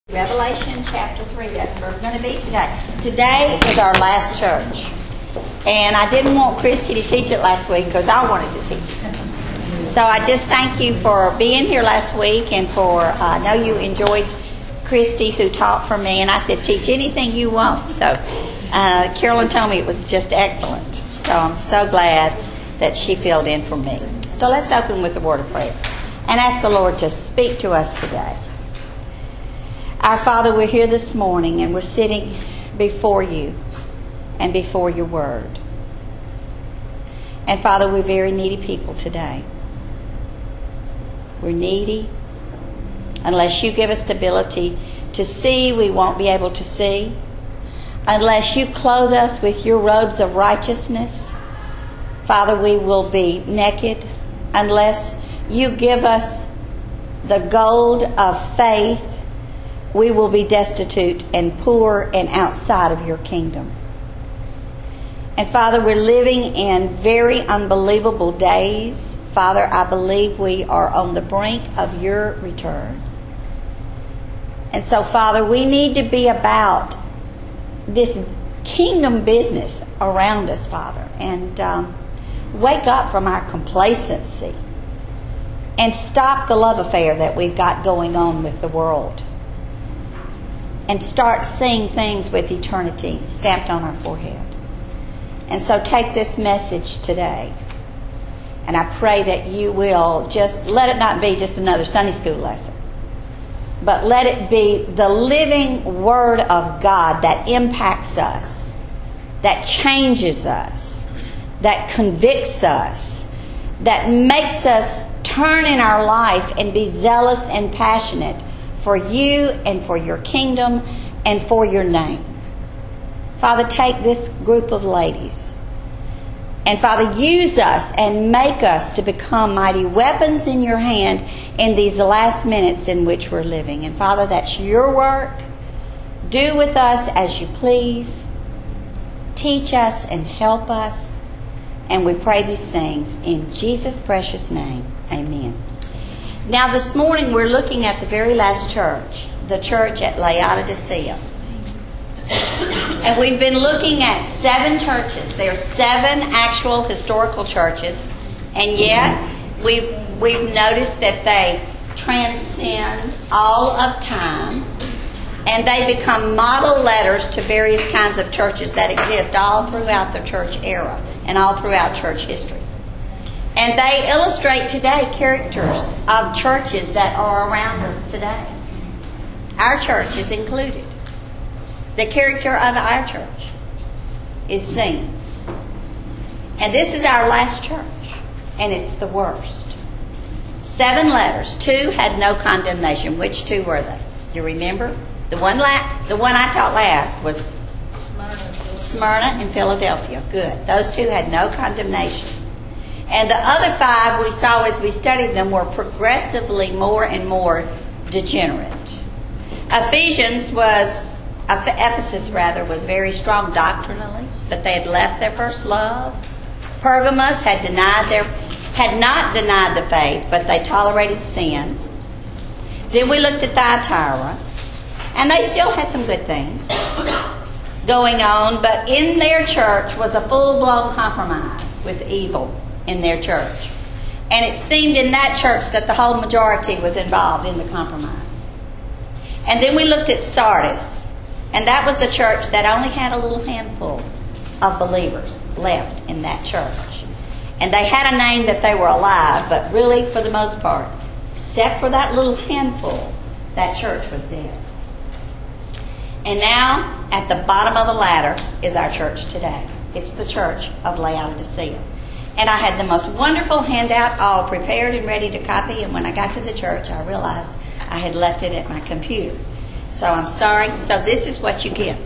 Revelation chapter 3, that's where we're going to be today. Today is our last church. And I didn't want Christy to teach it last week because I wanted to teach it. So I just thank you for being here last week and for, I know you enjoyed Christy who taught for me. And I said, teach anything you want. So Carolyn told me it was just excellent. So I'm so glad that she filled in for me. So let's open with a word of prayer and ask the Lord to speak to us today. Our Father, we're here this morning and we're sitting before you and before your word. And Father, we're very needy people today. We're needy. Unless you give us the ability to see, we won't be able to see. Unless you clothe us with your robes of righteousness, Father, we will be naked. Unless you give us the gold of faith, we will be destitute and poor and outside of your kingdom. And Father, we're living in very unbelievable days. Father, I believe we are on the brink of your return. And so, Father, we need to be about this kingdom business around us, Father, and wake up from our complacency and stop the love affair that we've got going on with the world. And start seeing things with eternity stamped on our forehead. And so take this message today. And I pray that you will just let it not be just another Sunday school lesson. But let it be the living Word of God that impacts us, that changes us, that convicts us, that makes us turn in our life and be zealous and passionate for you and for your kingdom and for your name. Father, take this group of ladies and Father, use us and make us to become mighty weapons in your hand in these last minutes in which we're living. And Father, that's your work. Do with us as you please. Teach us and help us. And we pray these things in Jesus' precious name. Amen. Now this morning we're looking at the very last church, the church at Laodicea. And we've been looking at 7 churches. There are 7 actual historical churches. And yet we've noticed that they transcend all of time. And they become model letters to various kinds of churches that exist all throughout the church era and all throughout church history. And they illustrate today characters of churches that are around us today. Our church is included. The character of our church is seen. And this is our last church, and it's the worst. 7 letters. 2 had no condemnation. Which 2 were they? Do you remember? The one I taught last was Smyrna and Philadelphia. Good. Those 2 had no condemnation. And the other 5 we saw as we studied them were progressively more and more degenerate. Ephesus was very strong doctrinally, but they had left their first love. Pergamos had not denied the faith, but they tolerated sin. Then we looked at Thyatira, and they still had some good things going on, but in their church was a full-blown compromise with evil in their church. And it seemed in that church that the whole majority was involved in the compromise. And then we looked at Sardis, and that was a church that only had a little handful of believers left in that church. And they had a name that they were alive, but really, for the most part, except for that little handful, that church was dead. And now, at the bottom of the ladder is our church today. It's the church of Laodicea. And I had the most wonderful handout all prepared and ready to copy. And when I got to the church, I realized I had left it at my computer. So I'm sorry. So this is what you get.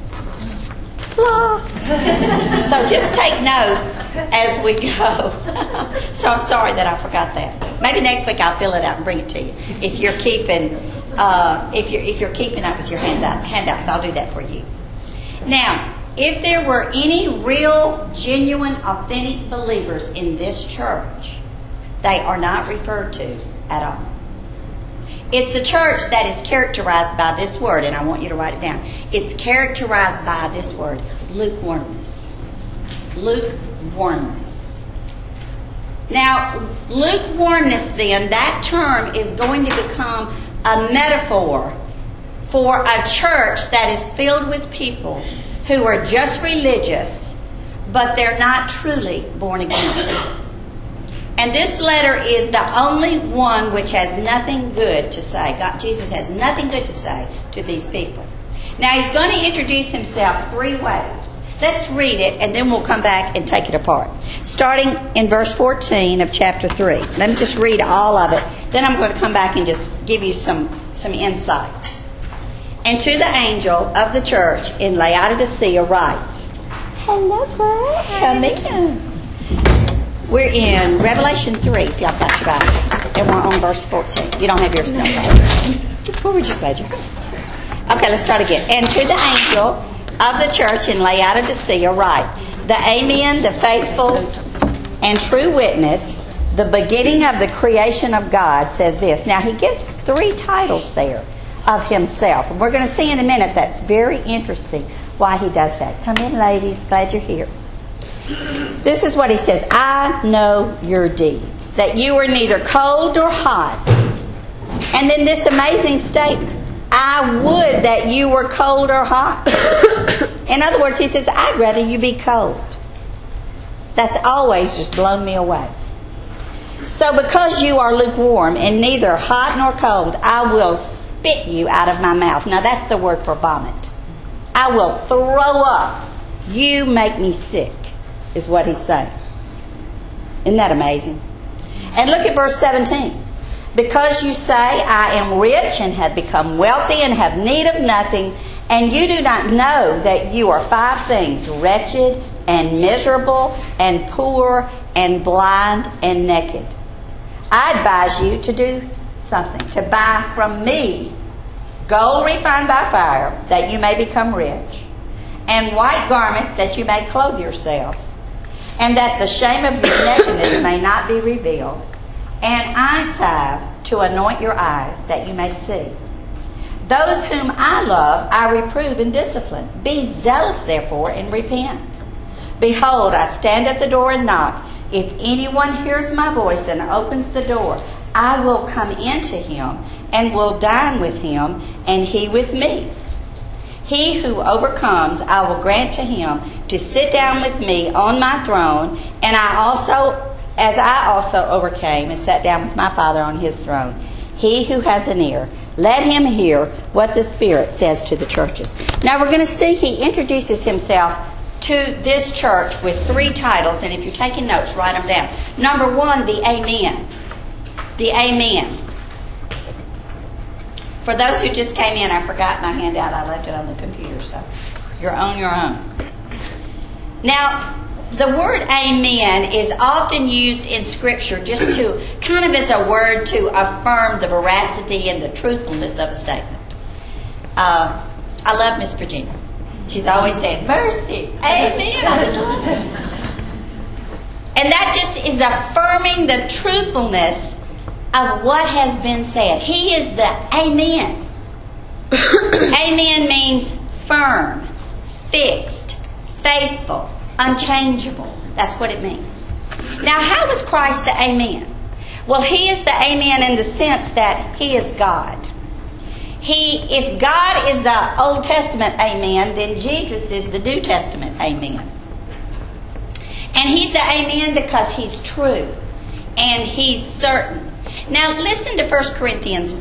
So just take notes as we go. So I'm sorry that I forgot that. Maybe next week I'll fill it out and bring it to you. If you're keeping up with your handouts, I'll do that for you. Now, if there were any real, genuine, authentic believers in this church, they are not referred to at all. It's a church that is characterized by this word, and I want you to write it down. It's characterized by this word, lukewarmness. Lukewarmness. Now, lukewarmness then, that term is going to become a metaphor for a church that is filled with people who are just religious, but they're not truly born again. And this letter is the only one which has nothing good to say. Jesus has nothing good to say to these people. Now, he's going to introduce himself 3 ways. Let's read it, and then we'll come back and take it apart. Starting in verse 14 of chapter 3. Let me just read all of it. Then I'm going to come back and just give you some insights. And to the angel of the church in Laodicea write. Hello, girls. Come in. We're in Revelation 3, if y'all got your Bibles. And we're on verse 14. You don't have yours, no. Well, we're just glad you're here. Okay, let's start again. And to the angel of the church in Laodicea write, the Amen, the faithful and true witness, the beginning of the creation of God, says this. Now, he gives 3 titles there of himself. And we're going to see in a minute that's very interesting why he does that. Come in, ladies. Glad you're here. This is what he says. I know your deeds, that you are neither cold nor hot. And then this amazing statement. I would that you were cold or hot. In other words, he says, I'd rather you be cold. That's always just blown me away. So because you are lukewarm and neither hot nor cold, I will spit you out of my mouth. Now that's the word for vomit. I will throw up. You make me sick, is what he's saying. Isn't that amazing? And look at verse 17. Because you say, I am rich and have become wealthy and have need of nothing, and you do not know that you are 5 things, wretched and miserable and poor and blind and naked. I advise you to do something, to buy from me gold refined by fire, that you may become rich, and white garments that you may clothe yourself, and that the shame of your nakedness may not be revealed, and eye salve to anoint your eyes, that you may see. Those whom I love, I reprove and discipline. Be zealous, therefore, and repent. Behold, I stand at the door and knock. If anyone hears my voice and opens the door, I will come into him and will dine with him, and he with me. He who overcomes, I will grant to him to sit down with me on my throne, and I also overcame and sat down with my Father on his throne. He who has an ear, let him hear what the Spirit says to the churches. Now we're going to see he introduces himself to this church with 3 titles, and if you're taking notes, write them down. Number 1, the Amen. The Amen. For those who just came in, I forgot my handout. I left it on the computer, so you're on your own. Now, the word amen is often used in Scripture just to kind of as a word to affirm the veracity and the truthfulness of a statement. I love Miss Virginia. She's always saying, mercy, amen. I just love it. And that just is affirming the truthfulness of what has been said. He is the amen. Amen means firm, fixed, faithful, unchangeable. That's what it means. Now, how is Christ the amen? Well, he is the amen in the sense that he is God. If God is the Old Testament amen, then Jesus is the New Testament amen. And he's the amen because he's true and he's certain. Now, listen to 2 Corinthians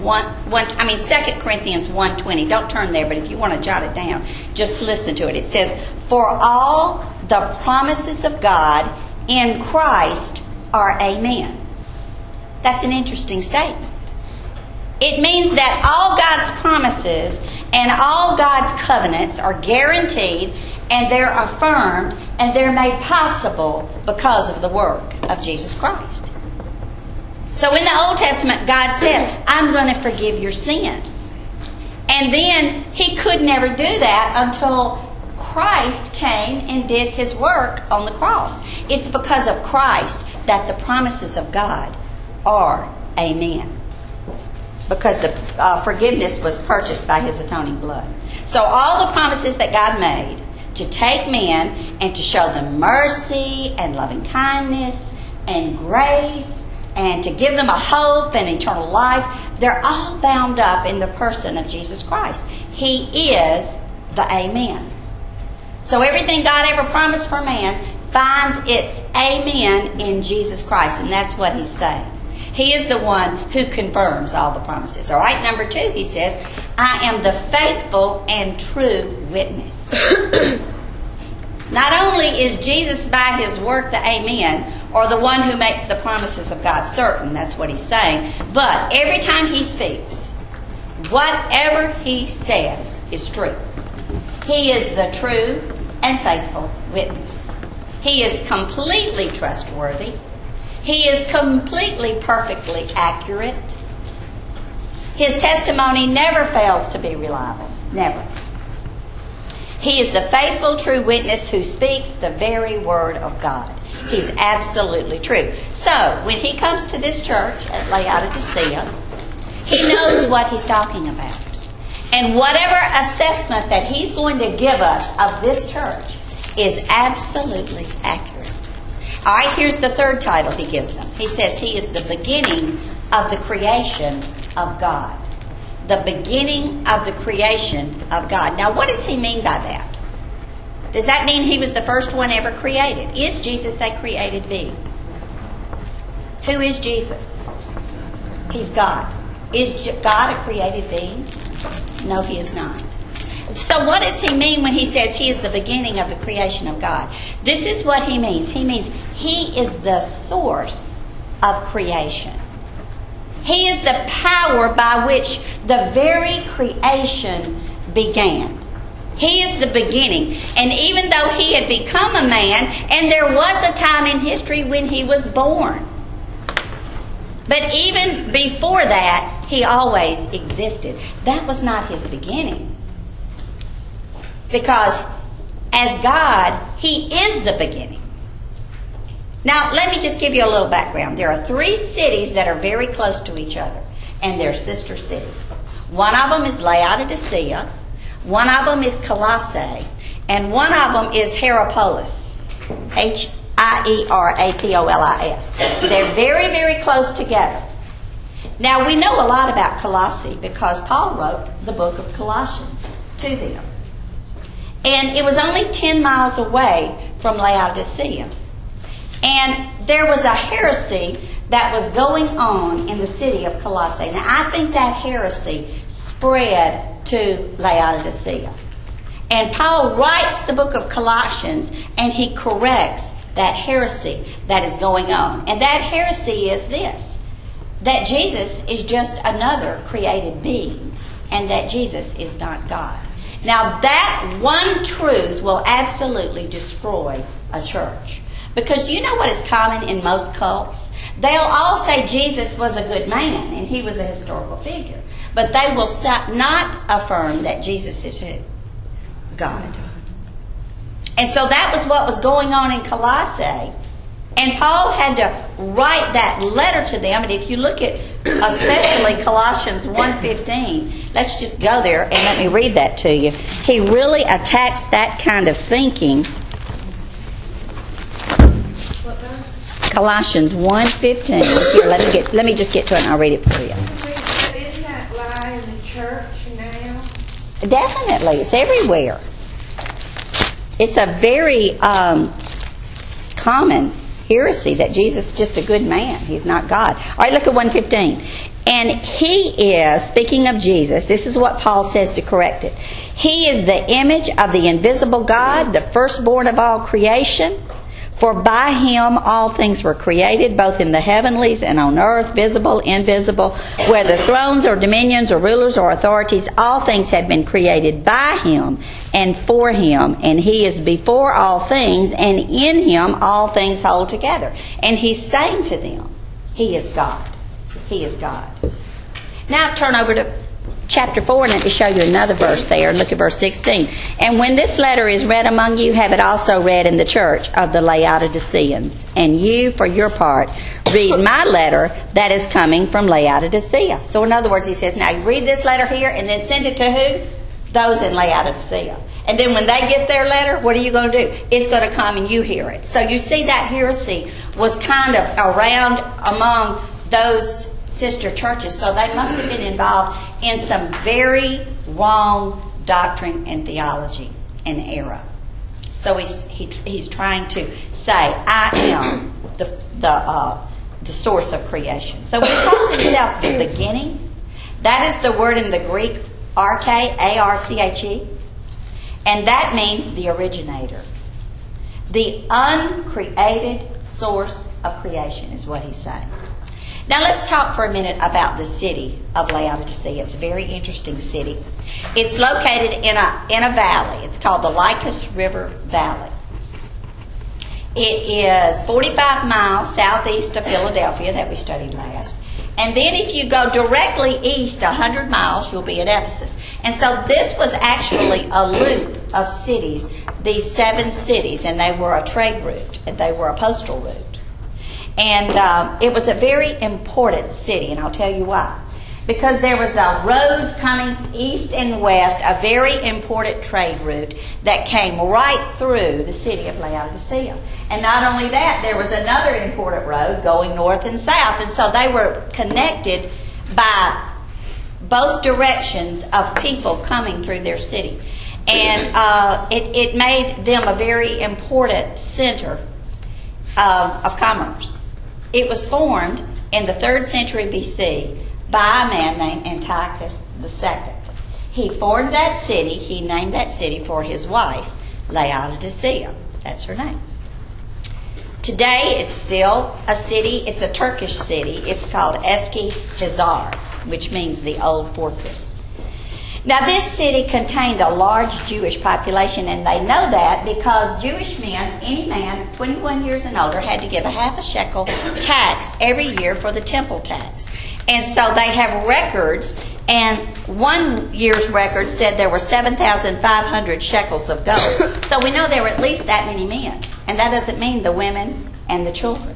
1:20. Don't turn there, but if you want to jot it down, just listen to it. It says, for all the promises of God in Christ are amen. That's an interesting statement. It means that all God's promises and all God's covenants are guaranteed, and they're affirmed, and they're made possible because of the work of Jesus Christ. So in the Old Testament, God said, I'm going to forgive your sins. And then he could never do that until Christ came and did his work on the cross. It's because of Christ that the promises of God are amen. because the forgiveness was purchased by his atoning blood. So all the promises that God made to take men and to show them mercy and loving kindness and grace and to give them a hope and eternal life, they're all bound up in the person of Jesus Christ. He is the Amen. So everything God ever promised for man finds its amen in Jesus Christ, and that's what he's saying. He is the one who confirms all the promises. All right, number 2, he says, I am the faithful and true witness. Not only is Jesus by his work the amen, or the one who makes the promises of God certain, that's what he's saying, but every time he speaks, whatever he says is true. He is the true and faithful witness. He is completely trustworthy. He is completely, perfectly accurate. His testimony never fails to be reliable. Never. He is the faithful, true witness who speaks the very word of God. He's absolutely true. So, when he comes to this church at Laodicea, he knows what he's talking about. And whatever assessment that he's going to give us of this church is absolutely accurate. All right, here's the third title he gives them. He says he is the beginning of the creation of God. The beginning of the creation of God. Now, what does he mean by that? Does that mean he was the first one ever created? Is Jesus a created being? Who is Jesus? He's God. Is God a created being? No, he is not. So what does he mean when he says he is the beginning of the creation of God? This is what he means. He means he is the source of creation. He is the power by which the very creation began. He is the beginning. And even though he had become a man, and there was a time in history when he was born, but even before that, he always existed. That was not his beginning. Because as God, he is the beginning. Now, let me just give you a little background. There are 3 cities that are very close to each other, and they're sister cities. One of them is Laodicea, one of them is Colossae, and one of them is Hierapolis. Hierapolis. They're very, very close together. Now, we know a lot about Colossae because Paul wrote the book of Colossians to them. And it was only 10 miles away from Laodicea. And there was a heresy that was going on in the city of Colossae. Now, I think that heresy spread to Laodicea. And Paul writes the book of Colossians, and he corrects that heresy that is going on. And that heresy is this, that Jesus is just another created being, and that Jesus is not God. Now, that one truth will absolutely destroy a church. Because do you know what is common in most cults? They'll all say Jesus was a good man and he was a historical figure. But they will not affirm that Jesus is who? God. And so that was what was going on in Colossae. And Paul had to write that letter to them. And if you look at especially Colossians 1:15, let's just go there and let me read that to you. He really attacks that kind of thinking. Colossians 1:15. Here, let me just get to it and I'll read it for you. Isn't that lie in the church now? Definitely. It's everywhere. It's a very common heresy that Jesus is just a good man. He's not God. All right, look at 1:15. And he is, speaking of Jesus, this is what Paul says to correct it. He is the image of the invisible God, the firstborn of all creation. For by him all things were created, both in the heavenlies and on earth, visible, invisible, whether thrones or dominions or rulers or authorities, all things have been created by him and for him. And he is before all things, and in him all things hold together. And he's saying to them, he is God. He is God. Now turn over to chapter 4, and let me show you another verse there. Look at verse 16. And when this letter is read among you, have it also read in the church of the Laodiceans. And you, for your part, read my letter that is coming from Laodicea. So in other words, he says, now you read this letter here and then send it to who? Those in Laodicea. And then when they get their letter, what are you going to do? It's going to come and you hear it. So you see that heresy was kind of around among those sister churches. So they must have been involved in some very wrong doctrine and theology and error. So he's trying to say, I am the source of creation. So he calls himself the beginning. That is the word in the Greek, arche, A-R-C-H-E. And that means the originator. The uncreated source of creation is what he's saying. Now let's talk for a minute about the city of Laodicea. It's a very interesting city. It's located in a valley. It's called the Lycus River Valley. It is 45 miles southeast of Philadelphia that we studied last. And then if you go directly east 100 miles, you'll be at Ephesus. And so this was actually a loop of cities, these 7 cities, and they were a trade route, and they were a postal route. And it was a very important city, and I'll tell you why. Because there was a road coming east and west, a very important trade route that came right through the city of Laodicea. And not only that, there was another important road going north and south. And so they were connected by both directions of people coming through their city. And it made them a very important center of commerce. It was formed in the 3rd century BC by a man named Antiochus II. He formed that city. He named that city for his wife, Laodicea. That's her name. Today, it's still a city. It's a Turkish city. It's called Eski Hisar, which means the old fortress. Now, this city contained a large Jewish population, and they know that because Jewish men, any man 21 years and older, had to give a half a shekel tax every year for the temple tax. And so they have records, and one year's record said there were 7,500 shekels of gold. So we know there were at least that many men. And that doesn't mean the women and the children.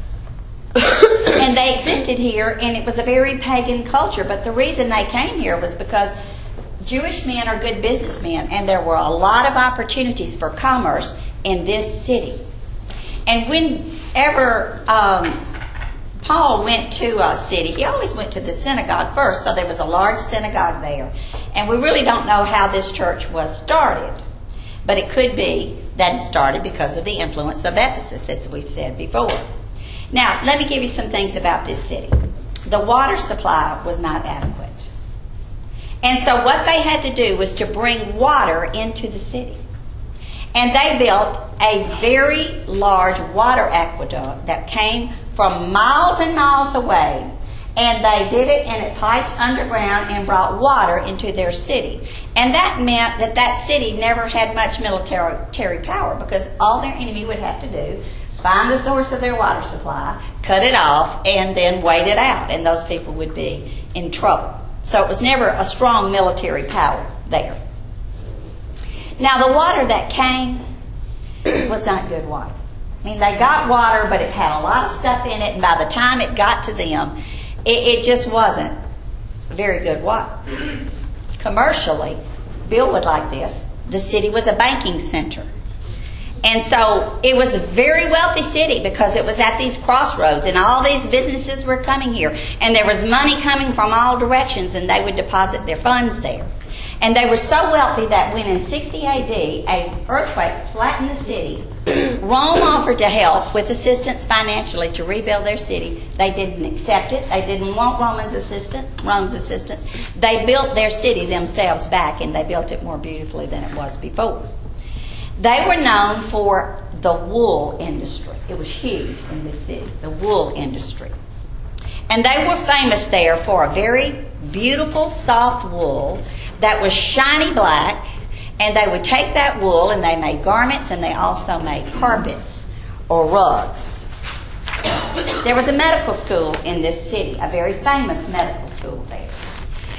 And they existed here, and it was a very pagan culture. But the reason they came here was because Jewish men are good businessmen, and there were a lot of opportunities for commerce in this city. And whenever Paul went to a city, he always went to the synagogue first, so there was a large synagogue there. And we really don't know how this church was started, but it could be that it started because of the influence of Ephesus, as we've said before. Now, let me give you some things about this city. The water supply was not adequate. And so what they had to do was to bring water into the city. And they built a very large water aqueduct that came from miles and miles away. And they did it, and it piped underground and brought water into their city. And that meant that that city never had much military power, because all their enemy would have to do, find the source of their water supply, cut it off, and then wait it out. And those people would be in trouble. So it was never a strong military power there. Now, the water that came was not good water. I mean, they got water, but it had a lot of stuff in it, and by the time it got to them, it just wasn't very good water. Commercially, Bill would like this, the city was a banking center. And so it was a very wealthy city because it was at these crossroads, and all these businesses were coming here. And there was money coming from all directions, and they would deposit their funds there. And they were so wealthy that when in 60 AD, an earthquake flattened the city, Rome offered to help with assistance financially to rebuild their city. They didn't accept it. They didn't want Rome's assistance. They built their city themselves back, and they built it more beautifully than it was before. They were known for the wool industry. It was huge in this city, the wool industry. And they were famous there for a very beautiful, soft wool that was shiny black. And they would take that wool, and they made garments, and they also made carpets or rugs. There was a medical school in this city, a very famous medical school there.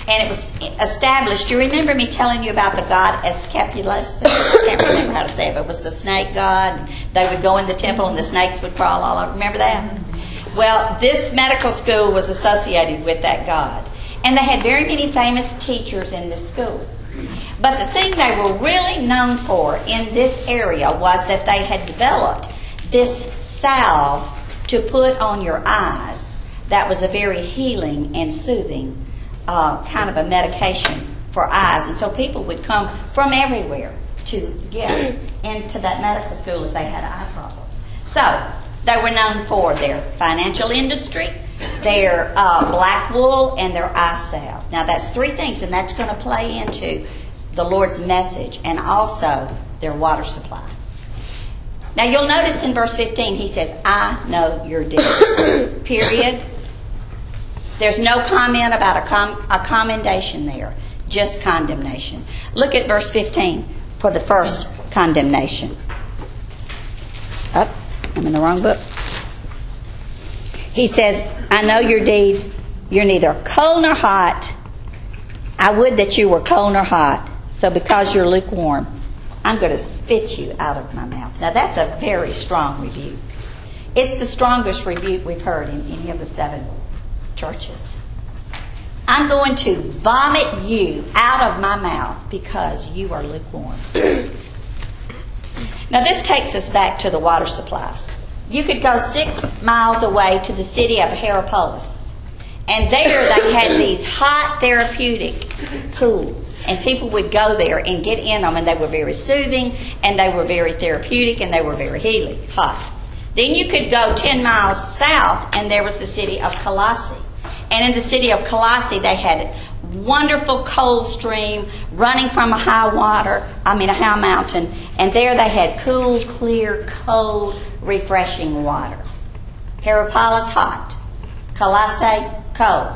And it was established. You remember me telling you about the god Asclepius? I can't remember how to say it, but it was the snake god. They would go in the temple and the snakes would crawl all over. Remember that? Well, this medical school was associated with that god. And they had very many famous teachers in this school. But the thing they were really known for in this area was that they had developed this salve to put on your eyes that was a very healing and soothing kind of a medication for eyes. And so people would come from everywhere to get into that medical school if they had eye problems. So they were known for their financial industry, their black wool, and their eye salve. Now that's three things, and that's going to play into the Lord's message, and also their water supply. Now you'll notice in verse 15 he says, I know your deeds. Period. There's no comment about a commendation there, just condemnation. Look at verse 15 for the first condemnation. I'm in the wrong book. He says, I know your deeds. You're neither cold nor hot. I would that you were cold nor hot. So because you're lukewarm, I'm going to spit you out of my mouth. Now that's a very strong rebuke. It's the strongest rebuke we've heard in any of the 7 churches. I'm going to vomit you out of my mouth because you are lukewarm. Now this takes us back to the water supply. You could go 6 miles away to the city of Hierapolis. And there they had these hot therapeutic pools. And people would go there and get in them. And they were very soothing. And they were very therapeutic. And they were very healing. Hot. Then you could go 10 miles south. And there was the city of Colossae. And in the city of Colossae they had wonderful cold stream running from a high mountain. And there they had cool, clear, cold, refreshing water. Hierapolis, hot. Colossae, cold.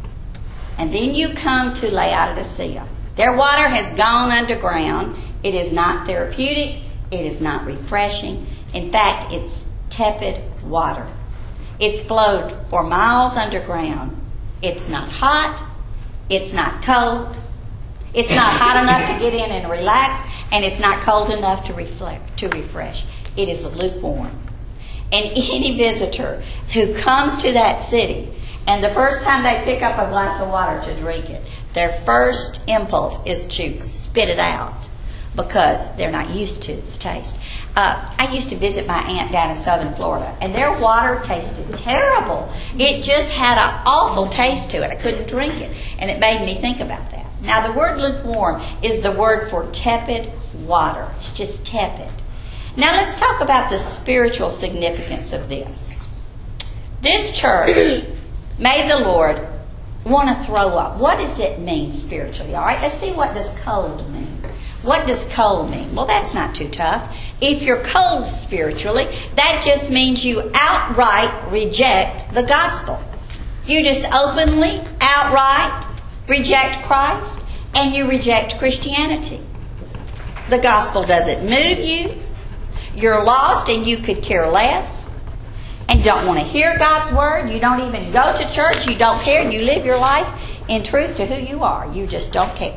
And then you come to Laodicea. Their water has gone underground. It is not therapeutic. It is not refreshing. In fact, it's tepid water. It's flowed for miles underground. It's not hot. It's not cold. It's not hot enough to get in and relax. And it's not cold enough to refresh. It is lukewarm. And any visitor who comes to that city, and the first time they pick up a glass of water to drink it, their first impulse is to spit it out because they're not used to its taste. I used to visit my aunt down in southern Florida, and their water tasted terrible. It just had an awful taste to it. I couldn't drink it, and it made me think about that. Now, the word lukewarm is the word for tepid water. It's just tepid. Now let's talk about the spiritual significance of this. This church made the Lord want to throw up. What does it mean spiritually? All right, let's see, what does cold mean? What does cold mean? Well, that's not too tough. If you're cold spiritually, that just means you outright reject the gospel. You just openly, outright reject Christ, and you reject Christianity. The gospel doesn't move you. You're lost and you could care less and don't want to hear God's word. You don't even go to church. You don't care. You live your life in truth to who you are. You just don't care.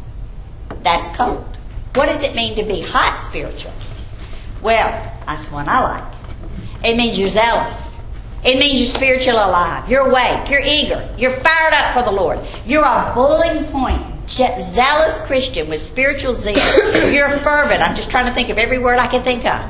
That's cold. What does it mean to be hot spiritual? Well, that's one I like. It means you're zealous. It means you're spiritually alive. You're awake. You're eager. You're fired up for the Lord. You're a boiling point, zealous Christian with spiritual zeal. You're fervent. I'm just trying to think of every word I can think of.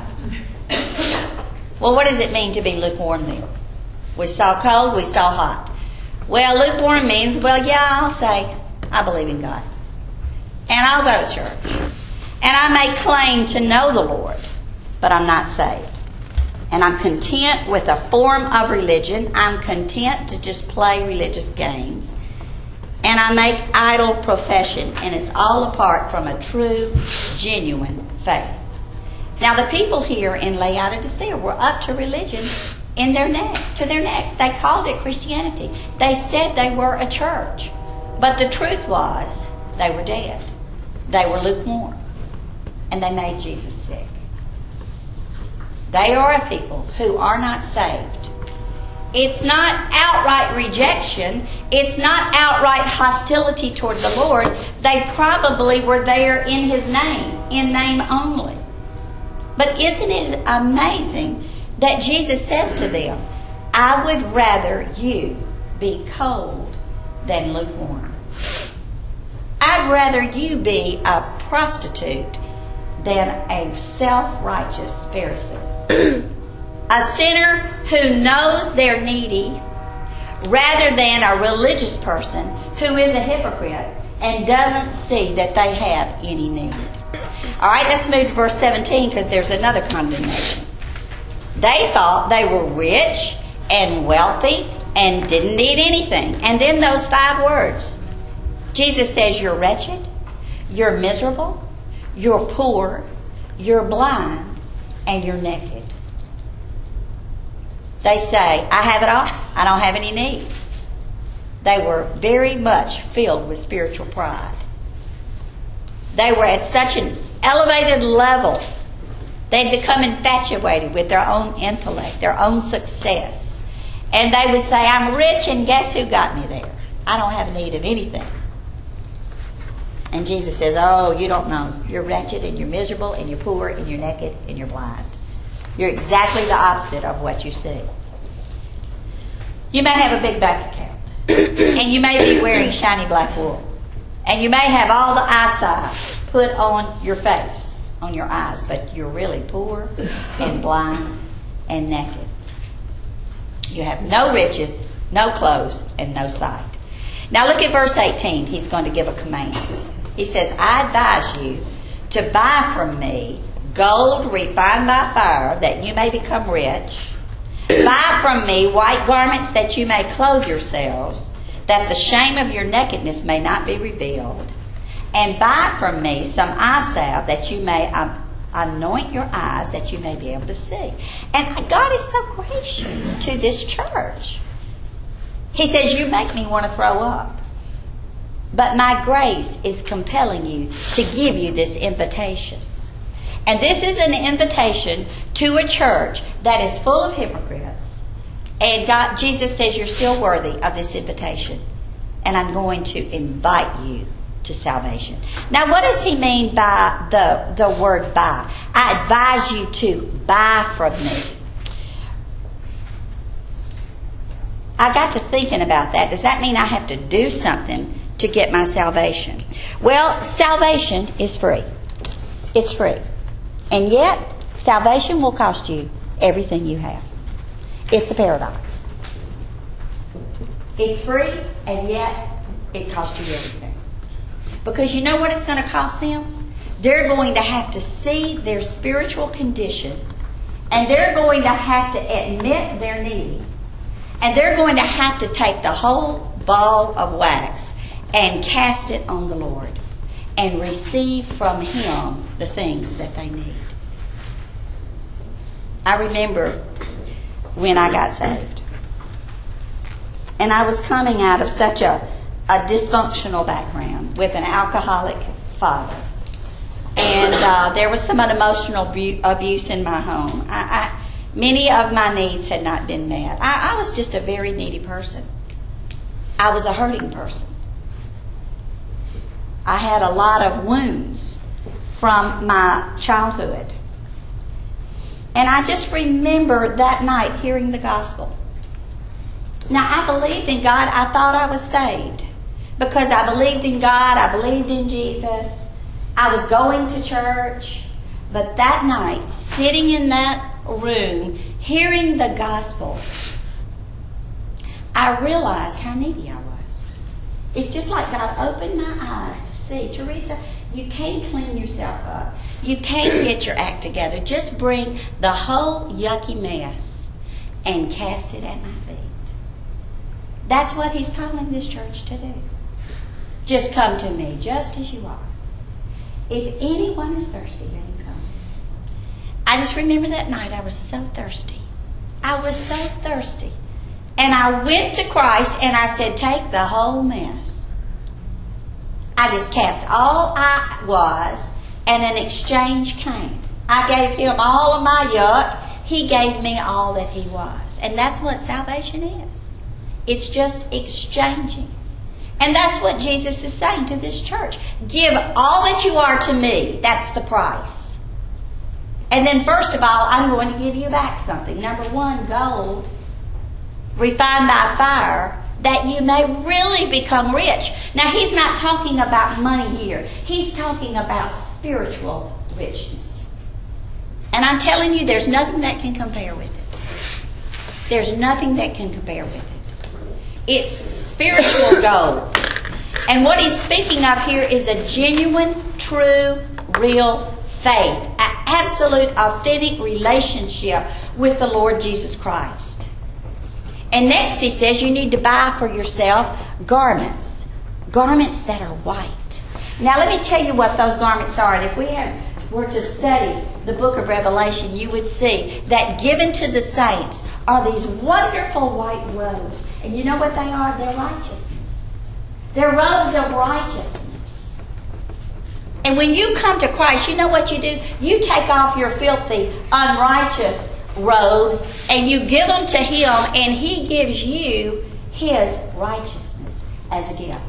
Well, what does it mean to be lukewarm then? We saw cold, we saw hot. Well, lukewarm means, I'll say, I believe in God. And I'll go to church. And I may claim to know the Lord, but I'm not saved. And I'm content with a form of religion. I'm content to just play religious games. And I make idle profession, and it's all apart from a true, genuine faith. Now, the people here in Laodicea were up to religion to their necks. They called it Christianity. They said they were a church. But the truth was, they were dead. They were lukewarm. And they made Jesus sick. They are a people who are not saved It's not outright rejection. It's not outright hostility toward the Lord. They probably were there in His name, in name only. But isn't it amazing that Jesus says to them, I would rather you be cold than lukewarm. I'd rather you be a prostitute than a self-righteous Pharisee. A sinner who knows they're needy rather than a religious person who is a hypocrite and doesn't see that they have any need. All right, let's move to verse 17 because there's another condemnation. They thought they were rich and wealthy and didn't need anything. And then those 5 words. Jesus says, you're wretched, you're miserable, you're poor, you're blind, and you're naked. They say, I have it all. I don't have any need. They were very much filled with spiritual pride. They were at such an elevated level. They'd become infatuated with their own intellect, their own success. And they would say, I'm rich, and guess who got me there? I don't have need of anything. And Jesus says, oh, you don't know. You're wretched, and you're miserable, and you're poor, and you're naked, and you're blind. You're exactly the opposite of what you see. You may have a big bank account, and you may be wearing shiny black wool, and you may have all the eyesight put on your face, on your eyes, but you're really poor and blind and naked. You have no riches, no clothes, and no sight. Now look at verse 18. He's going to give a command. He says, I advise you to buy from me gold refined by fire, that you may become rich. Buy from me white garments, that you may clothe yourselves, that the shame of your nakedness may not be revealed. And buy from me some eye salve, that you may anoint your eyes, that you may be able to see. And God is so gracious to this church. He says, you make me want to throw up. But my grace is compelling you to give you this invitation. And this is an invitation to a church that is full of hypocrites. And Jesus says you're still worthy of this invitation. And I'm going to invite you to salvation. Now, what does he mean by the word buy? I advise you to buy from me. I got to thinking about that. Does that mean I have to do something to get my salvation? Well, salvation is free. It's free. And yet, salvation will cost you everything you have. It's a paradox. It's free, and yet it costs you everything. Because you know what it's going to cost them? They're going to have to see their spiritual condition, and they're going to have to admit they're needy, and they're going to have to take the whole ball of wax and cast it on the Lord and receive from Him the things that they need. I remember when I got saved. And I was coming out of such a dysfunctional background with an alcoholic father. And there was some emotional abuse in my home. Many of my needs had not been met. I was just a very needy person. I was a hurting person. I had a lot of wounds from my childhood. And I just remember that night hearing the gospel. Now, I believed in God. I thought I was saved because I believed in God. I believed in Jesus. I was going to church. But that night, sitting in that room, hearing the gospel, I realized how needy I was. It's just like God opened my eyes to see, Teresa, you can't clean yourself up. You can't get your act together. Just bring the whole yucky mess and cast it at my feet. That's what He's calling this church to do. Just come to me just as you are. If anyone is thirsty, let him come. I just remember that night I was so thirsty. I was so thirsty. And I went to Christ and I said, take the whole mess. I just cast all I was, and an exchange came. I gave Him all of my yuck. He gave me all that He was. And that's what salvation is. It's just exchanging. And that's what Jesus is saying to this church. Give all that you are to me. That's the price. And then first of all, I'm going to give you back something. Number one, gold, refined by fire, that you may really become rich. Now, he's not talking about money here. He's talking about spiritual richness. And I'm telling you, there's nothing that can compare with it. There's nothing that can compare with it. It's spiritual gold. And what he's speaking of here is a genuine, true, real faith. An absolute, authentic relationship with the Lord Jesus Christ. And next he says you need to buy for yourself garments. Garments that are white. Now let me tell you what those garments are. And if we were to study the book of Revelation, you would see that given to the saints are these wonderful white robes. And you know what they are? They're righteousness. They're robes of righteousness. And when you come to Christ, you know what you do? You take off your filthy, unrighteous robes and you give them to Him, and He gives you His righteousness as a gift.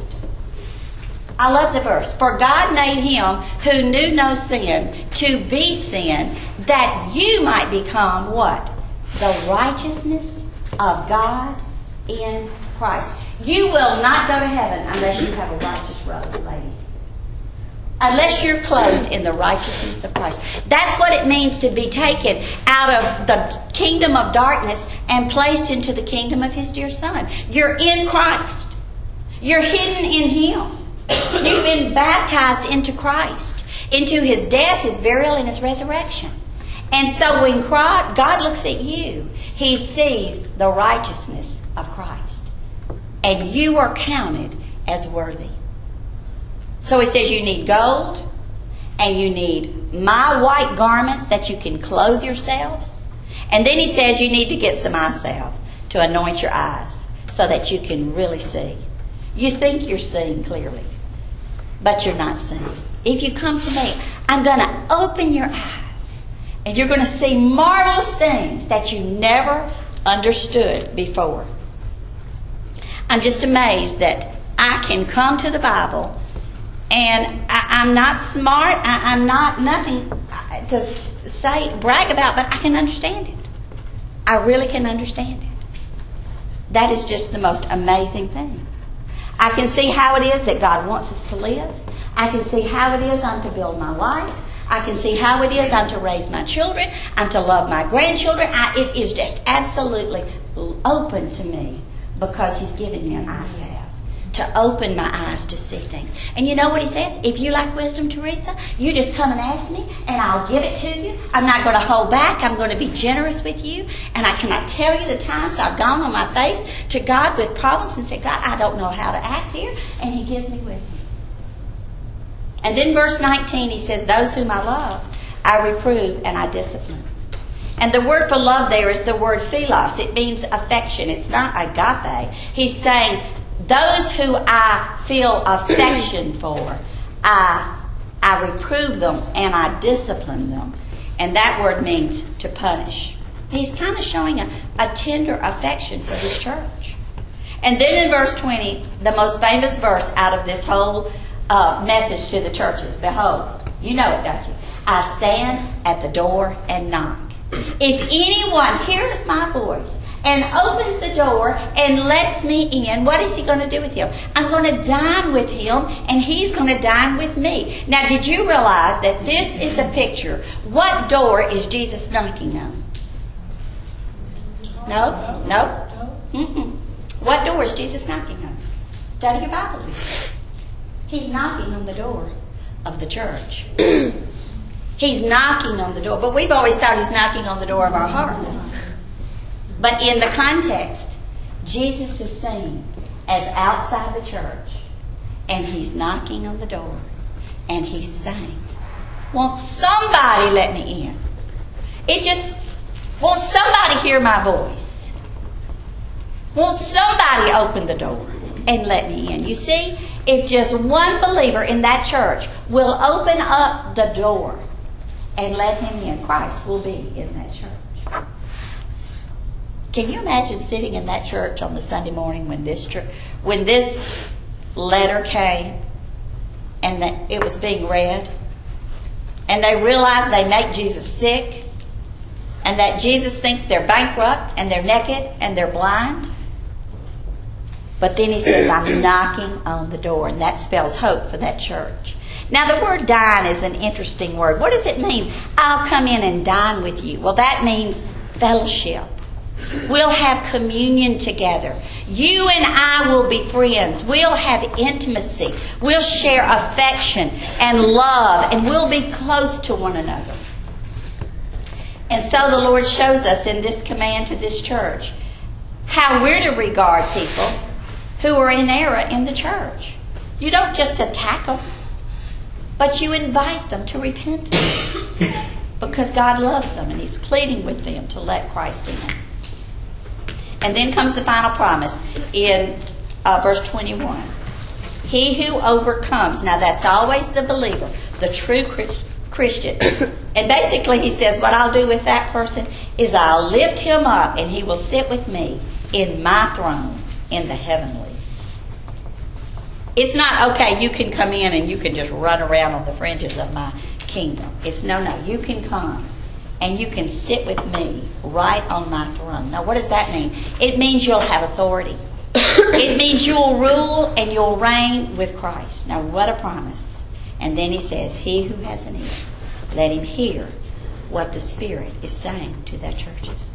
I love the verse. For God made Him who knew no sin to be sin, that you might become what? The righteousness of God in Christ. You will not go to heaven unless you have a righteous robe, ladies. Unless you're clothed in the righteousness of Christ. That's what it means to be taken out of the kingdom of darkness and placed into the kingdom of His dear Son. You're in Christ. You're hidden in Him. You've been baptized into Christ, into His death, His burial, and His resurrection. And so when God looks at you, He sees the righteousness of Christ. And you are counted as worthy. So He says you need gold, and you need my white garments that you can clothe yourselves. And then He says you need to get some eye salve to anoint your eyes so that you can really see. You think you're seeing clearly, but you're not seeing. If you come to me, I'm going to open your eyes, and you're going to see marvelous things that you never understood before. I'm just amazed that I can come to the Bible, and I'm not smart. I'm not nothing to brag about, but I can understand it. I really can understand it. That is just the most amazing thing. I can see how it is that God wants us to live. I can see how it is I'm to build my life. I can see how it is I'm to raise my children. I'm to love my grandchildren. It is just absolutely open to me because He's given me an eye salve to open my eyes to see things. And you know what He says? If you lack wisdom, Teresa, you just come and ask me and I'll give it to you. I'm not going to hold back. I'm going to be generous with you. And I cannot tell you the times I've gone on my face to God with problems and said, God, I don't know how to act here. And He gives me wisdom. And then verse 19, He says, those whom I love, I reprove and I discipline. And the word for love there is the word philos. It means affection. It's not agape. He's saying, those who I feel affection for, I reprove them and I discipline them. And that word means to punish. He's kind of showing a tender affection for this church. And then in verse 20, the most famous verse out of this whole message to the churches. Behold, you know it, don't you? I stand at the door and knock. If anyone hears my voice and opens the door and lets me in, what is He going to do with him? I'm going to dine with him, and he's going to dine with me. Now, did you realize that this is a picture? What door is Jesus knocking on? No? Mm-mm. What door is Jesus knocking on? Study your Bible. He's knocking on the door of the church. He's knocking on the door. But we've always thought He's knocking on the door of our hearts. But in the context, Jesus is seen as outside the church. And He's knocking on the door. And He's saying, won't somebody let me in? Won't somebody hear my voice? Won't somebody open the door and let me in? You see, if just one believer in that church will open up the door and let Him in, Christ will be in that church. Can you imagine sitting in that church on the Sunday morning when this letter came and that it was being read, and they realize they make Jesus sick, and that Jesus thinks they're bankrupt and they're naked and they're blind? But then he says, I'm knocking on the door, and that spells hope for that church. Now, the word dine is an interesting word. What does it mean? I'll come in and dine with you. Well, that means fellowship. We'll have communion together. You and I will be friends. We'll have intimacy. We'll share affection and love, and we'll be close to one another. And so the Lord shows us in this command to this church how we're to regard people who are in error in the church. You don't just attack them, but you invite them to repentance because God loves them and He's pleading with them to let Christ in. And then comes the final promise in verse 21. He who overcomes, now that's always the believer, the true Christian. And basically he says, what I'll do with that person is I'll lift him up and he will sit with me in my throne in the heavenlies. It's not, okay, you can come in and you can just run around on the fringes of my kingdom. It's no, you can come and you can sit with me right on my throne. Now, what does that mean? It means you'll have authority. It means you'll rule and you'll reign with Christ. Now, what a promise. And then he says, he who has an ear, let him hear what the Spirit is saying to their churches.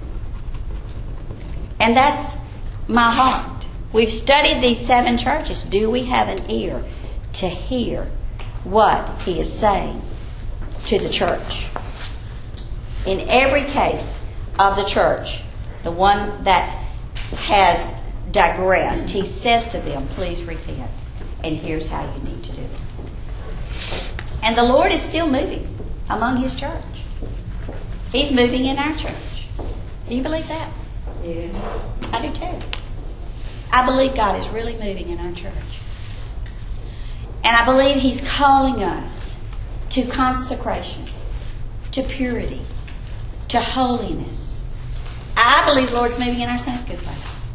And that's my heart. We've studied these 7 churches. Do we have an ear to hear what he is saying to the church? In every case of the church, the one that has digressed, he says to them, please repent, and here's how you need to do it. And the Lord is still moving among His church. He's moving in our church. Do you believe that? Yeah. I do too. I believe God is really moving in our church. And I believe He's calling us to consecration, to purity, to holiness. I believe the Lord's moving in our Sunday school class.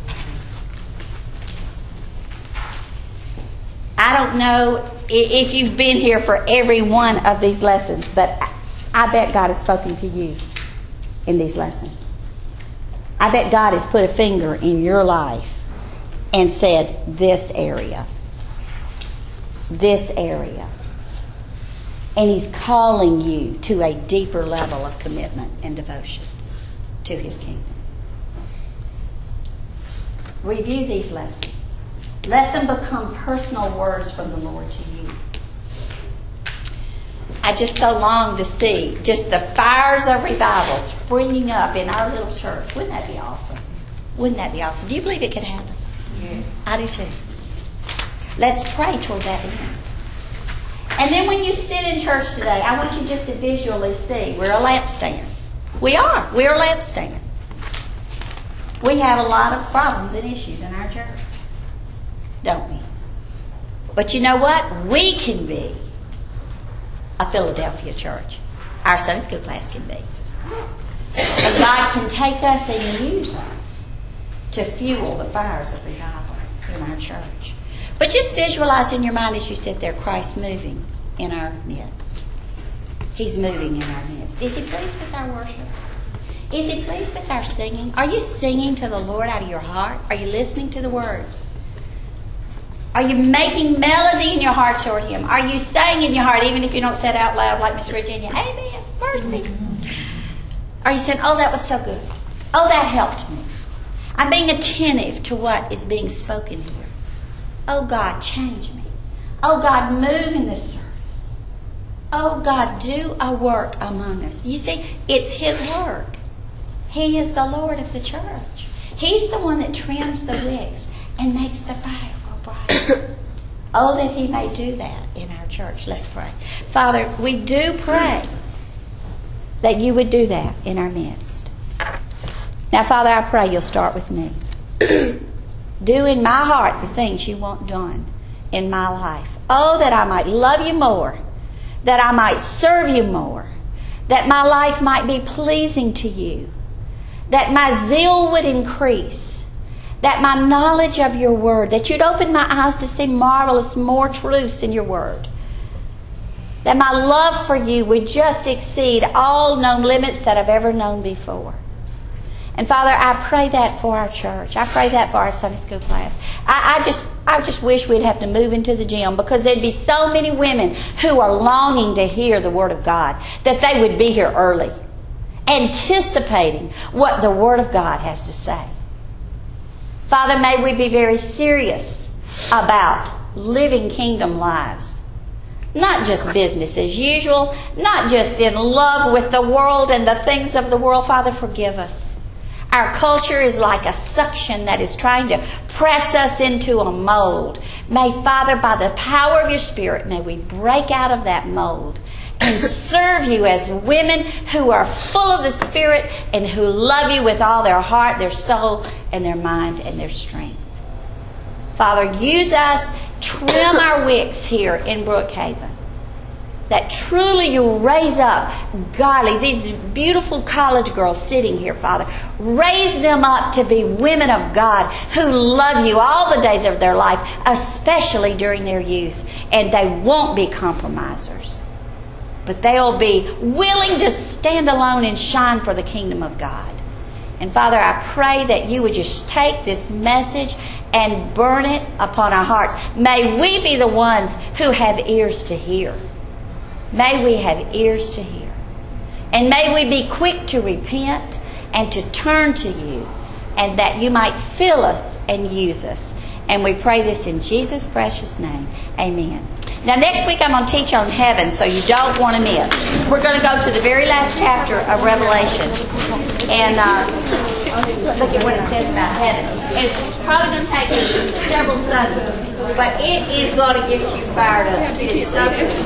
I don't know if you've been here for every one of these lessons, but I bet God has spoken to you in these lessons. I bet God has put a finger in your life and said, this area. And He's calling you to a deeper level of commitment and devotion to His kingdom. Review these lessons. Let them become personal words from the Lord to you. I just so long to see just the fires of revival springing up in our little church. Wouldn't that be awesome? Wouldn't that be awesome? Do you believe it could happen? Yes. I do too. Let's pray toward that end. And then when you sit in church today, I want you just to visually see we're a lampstand. We are. We're a lampstand. We have a lot of problems and issues in our church, don't we? But you know what? We can be a Philadelphia church. Our Sunday school class can be. And God can take us and use us to fuel the fires of revival in our church. But just visualize in your mind as you sit there, Christ moving in our midst. He's moving in our midst. Is He pleased with our worship? Is He pleased with our singing? Are you singing to the Lord out of your heart? Are you listening to the words? Are you making melody in your heart toward Him? Are you saying in your heart, even if you don't say it out loud like Miss Virginia, Amen, mercy? Are you saying, oh, that was so good. Oh, that helped me. I'm being attentive to what is being spoken here. Oh, God, change me. Oh, God, move in this service. Oh, God, do a work among us. You see, it's His work. He is the Lord of the church. He's the one that trims the wicks and makes the fire go bright. Oh, that He may do that in our church. Let's pray. Father, we do pray that You would do that in our midst. Now, Father, I pray You'll start with me. Do in my heart the things You want done in my life. Oh, that I might love You more, that I might serve You more, that my life might be pleasing to You, that my zeal would increase, that my knowledge of your word, that you'd open my eyes to see marvelous more truths in your word, that my love for you would just exceed all known limits that I've ever known before. And Father, I pray that for our church. I pray that for our Sunday school class. I just wish we'd have to move into the gym, because there'd be so many women who are longing to hear the Word of God, that they would be here early, anticipating what the Word of God has to say. Father, may we be very serious about living kingdom lives. Not just business as usual, not just in love with the world and the things of the world. Father, forgive us. Our culture is like a suction that is trying to press us into a mold. May, Father, by the power of your Spirit, may we break out of that mold and serve you as women who are full of the Spirit and who love you with all their heart, their soul, and their mind and their strength. Father, use us, trim our wicks here in Brookhaven, that truly you'll raise up godly, these beautiful college girls sitting here, Father. Raise them up to be women of God who love you all the days of their life, especially during their youth. And they won't be compromisers, but they'll be willing to stand alone and shine for the kingdom of God. And Father, I pray that you would just take this message and burn it upon our hearts. May we be the ones who have ears to hear. May we have ears to hear. And may we be quick to repent and to turn to you, and that you might fill us and use us. And we pray this in Jesus' precious name. Amen. Now next week I'm going to teach on heaven, so you don't want to miss. We're going to go to the very last chapter of Revelation. And look at what it says about heaven. It's probably going to take several Sundays, but it is going to get you fired up. It's so